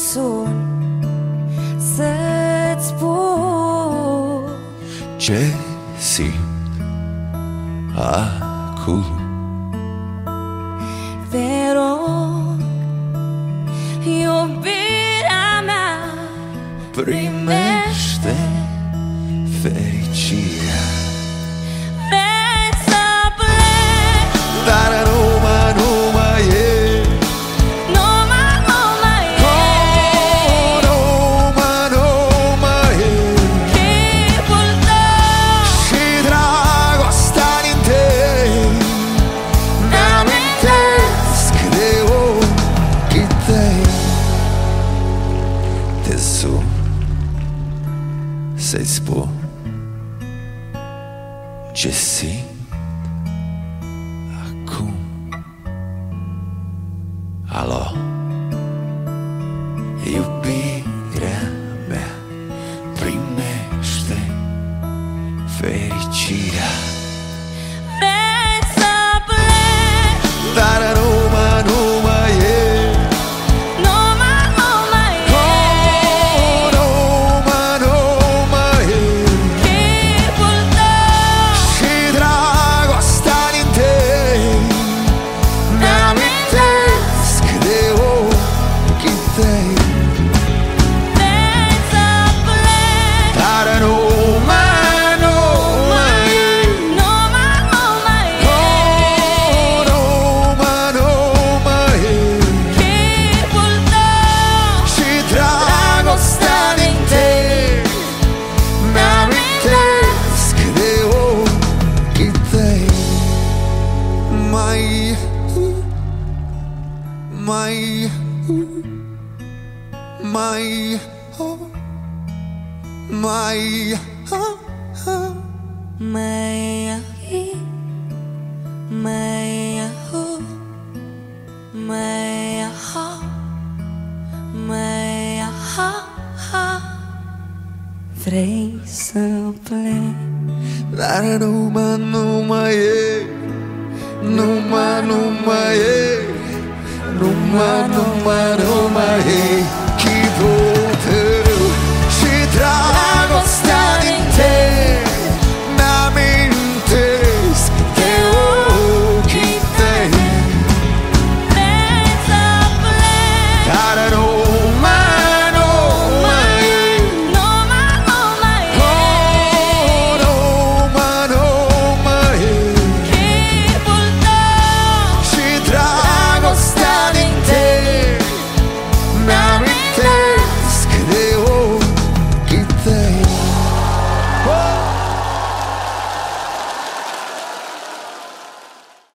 sun să-ți spun ce simt acum. Te rog, iubirea mea, Primește fericirea. vrei să plec, Dar nu mai e, nu mai e nu mai e. chipul tău. Și dragostea din tăi mi-amintesc de ochii tăi. Te sun să-i spun ce simt acum. Alo, iubirea mea, primește fericirea. Vrei să plec, Dar nu mai e, nu mai e nu mai e. chipul tău. Și dragostea din tăi mi-amintesc de ochii tăi. Vrei să plec, Dar nu mai e, nu mai e nu mai e. chipul tău. Și dragostea din tăi mi-amintesc de ochii tăi. Mai vrei să plec, Dar nu mai e, nu mai e chipul